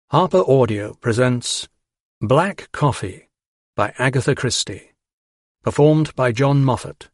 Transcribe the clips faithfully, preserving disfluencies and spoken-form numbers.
Harper Audio presents Black Coffee by Agatha Christie, performed by John Moffat.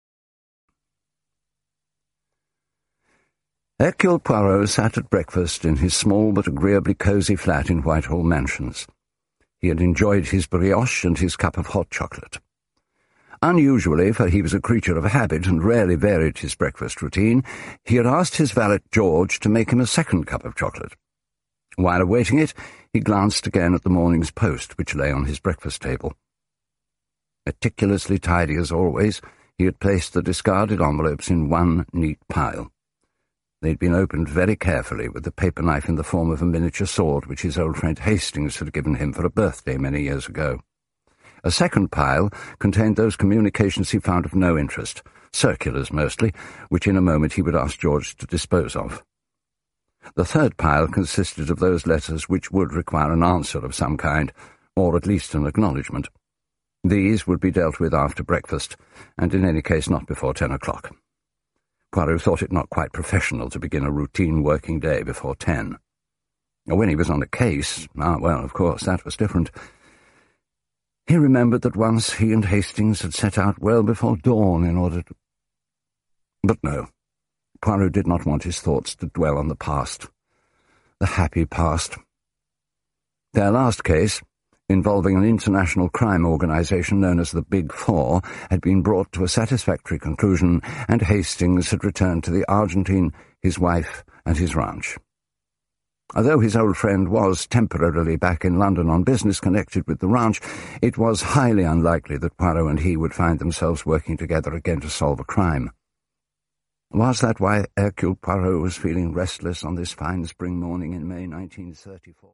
Hercule Poirot sat at breakfast in his small but agreeably cosy flat in Whitehall Mansions. He had enjoyed his brioche and his cup of hot chocolate. Unusually, for he was a creature of habit and rarely varied his breakfast routine, he had asked his valet George to make him a second cup of chocolate. While awaiting it, he glanced again at the morning's post which lay on his breakfast table. Meticulously tidy as always, he had placed the discarded envelopes in one neat pile. They had been opened very carefully with the paper knife in the form of a miniature sword which his old friend Hastings had given him for a birthday many years ago. A second pile contained those communications he found of no interest, circulars mostly, which in a moment he would ask George to dispose of. The third pile consisted of those letters which would require an answer of some kind, or at least an acknowledgment. These would be dealt with after breakfast, and in any case not before ten o'clock. Poirot thought it not quite professional to begin a routine working day before ten. When he was on a case, ah, well, of course, that was different. He remembered that once he and Hastings had set out well before dawn in order to... But no. Poirot did not want his thoughts to dwell on the past, the happy past. Their last case, involving an international crime organization known as the Big Four, had been brought to a satisfactory conclusion, and Hastings had returned to the Argentine, his wife, and his ranch. Although his old friend was temporarily back in London on business connected with the ranch, it was highly unlikely that Poirot and he would find themselves working together again to solve a crime. Was that why Hercule Poirot was feeling restless on this fine spring morning in May nineteen thirty-four?